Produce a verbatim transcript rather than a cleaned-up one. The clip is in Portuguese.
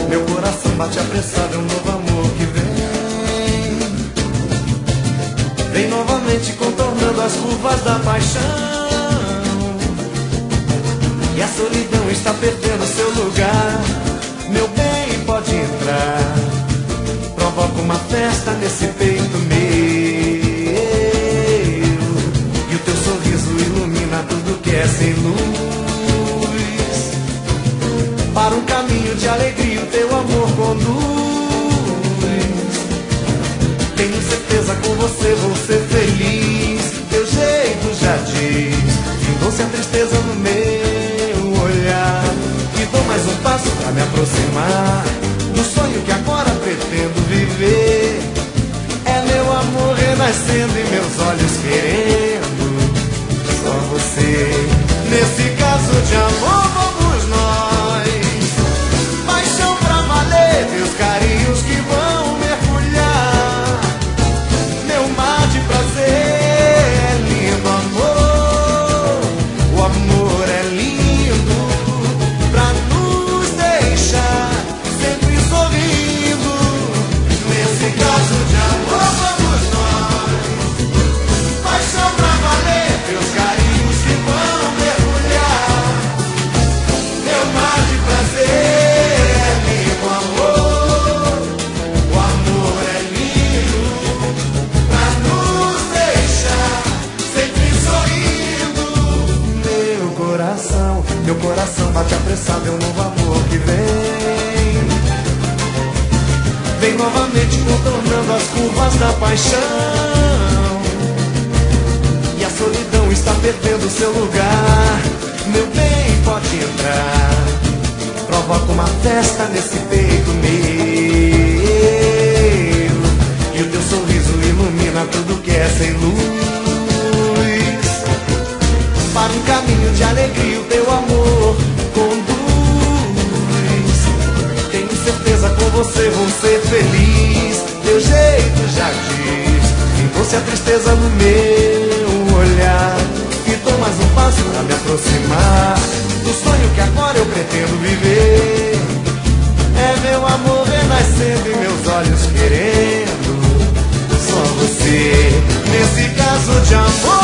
Meu coração bate apressado, é um novo amor que vem. Vem novamente contornando as curvas da paixão. E a solidão está perdendo seu lugar. Meu bem, pode entrar. Provoca uma festa nesse peito meu. E o teu sorriso ilumina tudo que é sem luz. Para um caminho de alegria o teu amor conduz. Tenho certeza com você vou ser feliz. Teu jeito já diz, findou-se a tristeza no meu olhar. E dou mais um passo pra me aproximar do sonho que agora pretendo viver. É meu amor renascendo e meus olhos querendo só você. Nesse caso de amor vamos nós, paixão pra valer, meus carinhos que vão mergulhar. Meu mar de prazer é lindo, amor. O amor é lindo pra nos deixar sempre sorrindo. Nesse caso de amor vamos nós, paixão pra valer, meus carinhos que vão mergulhar. Meu mar de prazer é lindo, amor. O amor é lindo pra nos deixar sempre sorrindo. Meu coração, meu coração bate apressado, é um novo amor que vem. Vem novamente contornando as curvas da paixão. E a solidão está perdendo seu lugar. Meu bem, pode entrar. Provoca uma festa nesse peito meu. E o teu sorriso ilumina tudo que é sem luz. Para um caminho de alegria o teu amor conduz. Tenho certeza com você vou ser feliz. Teu jeito já diz, findou-se a tristeza no meu olhar. E dou mais um passo pra me aproximar do sonho que agora eu pretendo viver. É meu amor renascendo e meus olhos querendo só você. Nesse caso de amor